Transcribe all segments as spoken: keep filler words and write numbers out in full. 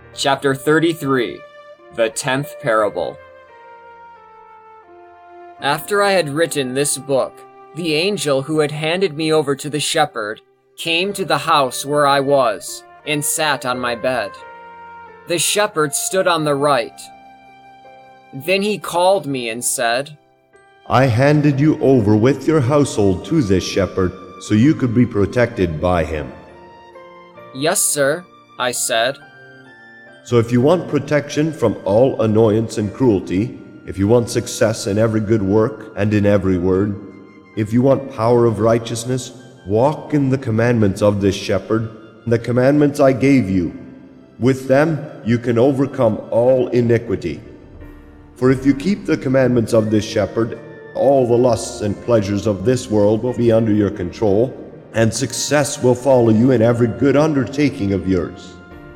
Chapter thirty-three. The Tenth Parable. After I had written this book, the angel who had handed me over to the shepherd came to the house where I was and sat on my bed. The shepherd stood on the right. Then he called me and said, I handed you over with your household to this shepherd so you could be protected by him. Yes, sir, I said. So if you want protection from all annoyance and cruelty, if you want success in every good work and in every word, if you want power of righteousness, walk in the commandments of this shepherd, the commandments I gave you. With them you can overcome all iniquity. For if you keep the commandments of this shepherd, all the lusts and pleasures of this world will be under your control, and success will follow you in every good undertaking of yours.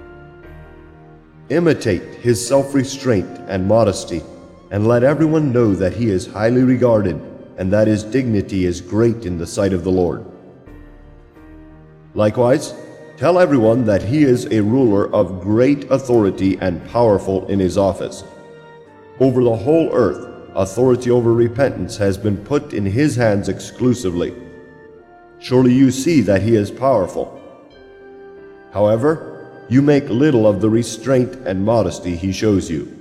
Imitate his self-restraint and modesty, and let everyone know that he is highly regarded, and that his dignity is great in the sight of the Lord. Likewise, tell everyone that he is a ruler of great authority and powerful in his office. Over the whole earth, authority over repentance has been put in his hands exclusively. Surely you see that he is powerful. However, you make little of the restraint and modesty he shows you.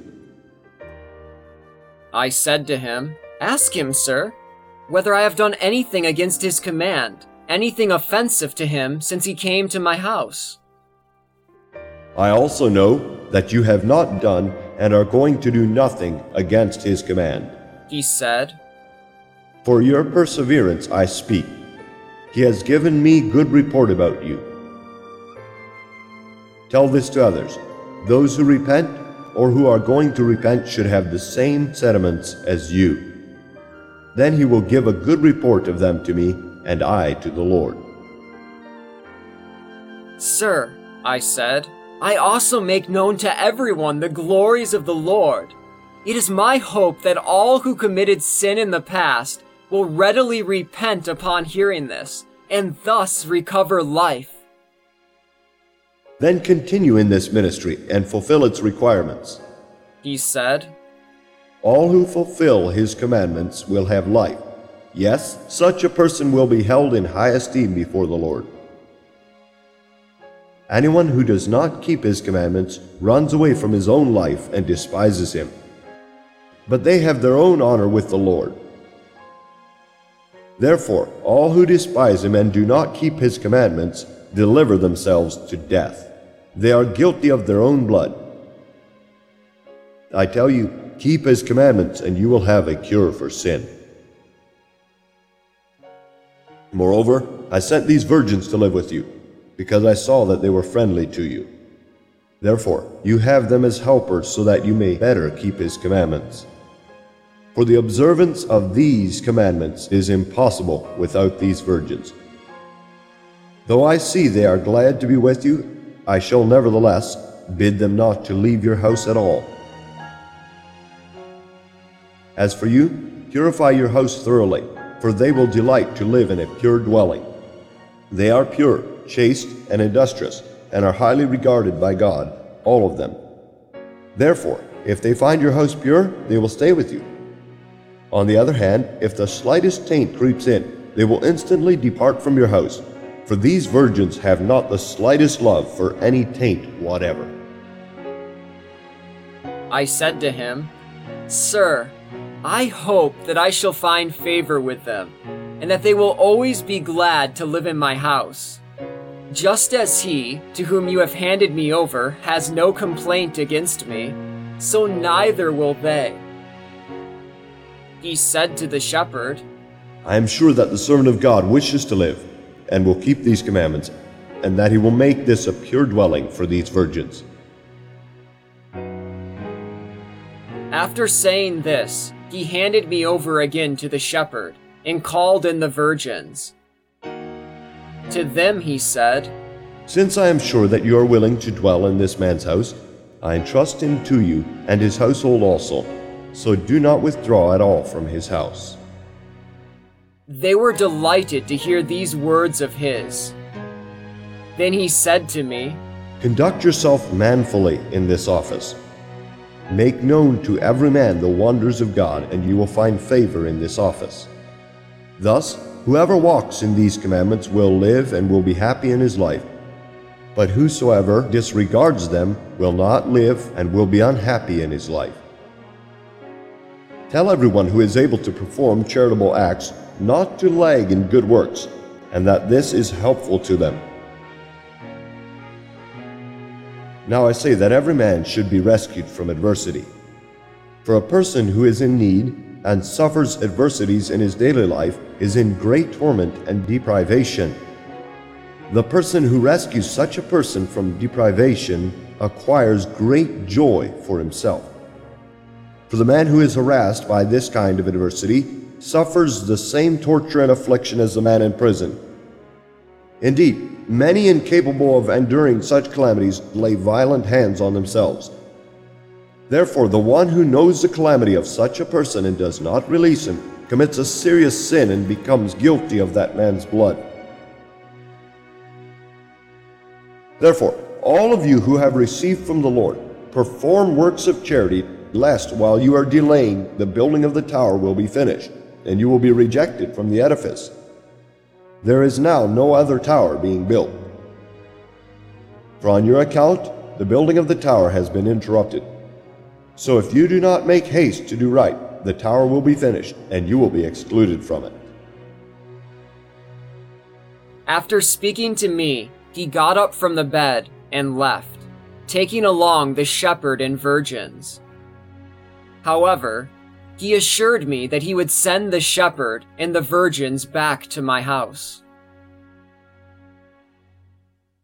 I said to him, Ask him, sir, whether I have done anything against his command, anything offensive to him since he came to my house. I also know that you have not done and are going to do nothing against his command. He said, For your perseverance I speak. He has given me good report about you. Tell this to others. Those who repent or who are going to repent should have the same sentiments as you. Then he will give a good report of them to me, and I to the Lord. Sir, I said, I also make known to everyone the glories of the Lord. It is my hope that all who committed sin in the past will readily repent upon hearing this, and thus recover life. Then continue in this ministry and fulfill its requirements. He said, All who fulfill his commandments will have life. Yes, such a person will be held in high esteem before the Lord. Anyone who does not keep his commandments runs away from his own life and despises him. But they have their own honor with the Lord. Therefore, all who despise him and do not keep his commandments deliver themselves to death. They are guilty of their own blood. I tell you, keep his commandments, and you will have a cure for sin. Moreover, I sent these virgins to live with you, because I saw that they were friendly to you. Therefore, you have them as helpers so that you may better keep his commandments. For the observance of these commandments is impossible without these virgins. Though I see they are glad to be with you, I shall nevertheless bid them not to leave your house at all. As for you, purify your house thoroughly, for they will delight to live in a pure dwelling. They are pure, chaste, and industrious, and are highly regarded by God, all of them. Therefore, if they find your house pure, they will stay with you. On the other hand, if the slightest taint creeps in, they will instantly depart from your house, for these virgins have not the slightest love for any taint whatever. I said to him, Sir, I hope that I shall find favor with them, and that they will always be glad to live in my house. Just as he, to whom you have handed me over, has no complaint against me, so neither will they. He said to the shepherd, I am sure that the servant of God wishes to live, and will keep these commandments, and that he will make this a pure dwelling for these virgins. After saying this, he handed me over again to the shepherd, and called in the virgins. To them he said, Since I am sure that you are willing to dwell in this man's house, I entrust him to you and his household also, so do not withdraw at all from his house. They were delighted to hear these words of his. Then he said to me, Conduct yourself manfully in this office. Make known to every man the wonders of God, and you will find favor in this office. Thus, whoever walks in these commandments will live and will be happy in his life. But whosoever disregards them will not live and will be unhappy in his life. Tell everyone who is able to perform charitable acts not to lag in good works, and that this is helpful to them. Now I say that every man should be rescued from adversity. For a person who is in need and suffers adversities in his daily life is in great torment and deprivation. The person who rescues such a person from deprivation acquires great joy for himself. For the man who is harassed by this kind of adversity suffers the same torture and affliction as the man in prison. Indeed, many incapable of enduring such calamities lay violent hands on themselves. Therefore, the one who knows the calamity of such a person and does not release him commits a serious sin and becomes guilty of that man's blood. Therefore, all of you who have received from the Lord, perform works of charity, lest while you are delaying, the building of the tower will be finished, and you will be rejected from the edifice. There is now no other tower being built. For on your account, the building of the tower has been interrupted. So if you do not make haste to do right, the tower will be finished, and you will be excluded from it. After speaking to me, he got up from the bed and left, taking along the shepherd and virgins. However, he assured me that he would send the shepherd and the virgins back to my house.